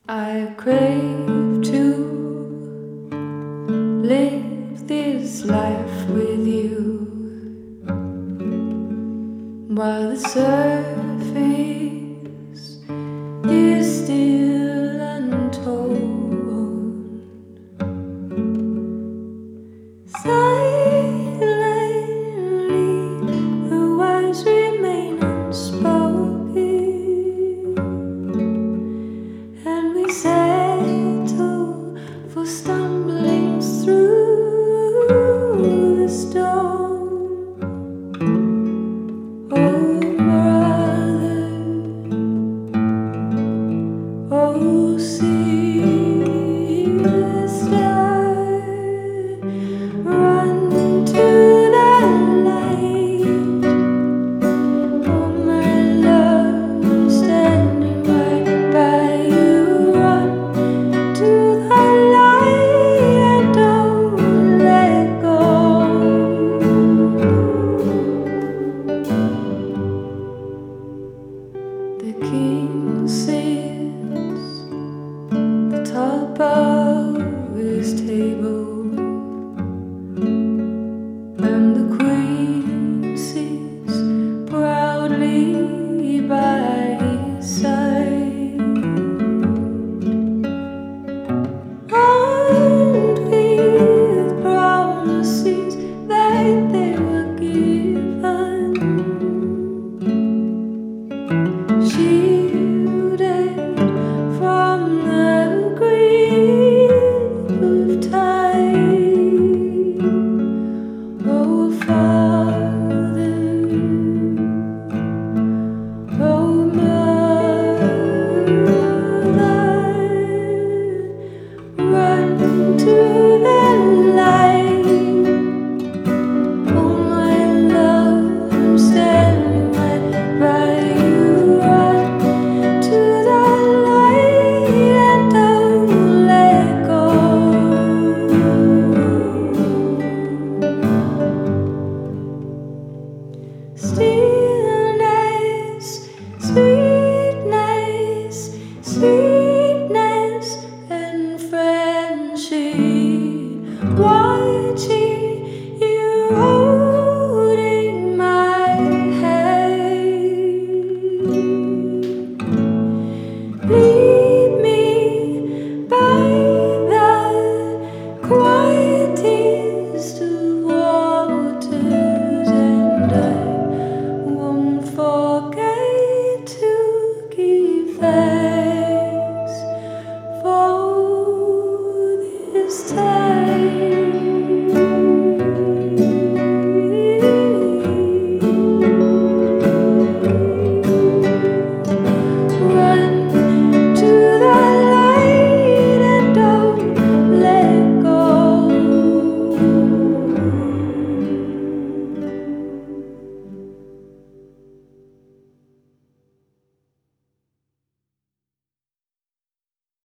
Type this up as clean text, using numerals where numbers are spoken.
I crave to live this life with you while the surface is still untold. Silently, the words remain unspoken, and we settle for stumbling through the storm. Oh, brother, oh, sister, run to the light. Oh, my love, I'm standing right by you. Run to the light and don't let go. The king sits atop of his table, and the queen sits proudly by his side. Armed with promises that they were given, shielded from the grip of time. Oh, Father, oh, Mother, run to the light. Oh, my love, I'm standing right by you. Run to the light and don't let go. Stillness, sweetness, sweetness, and friendship. Why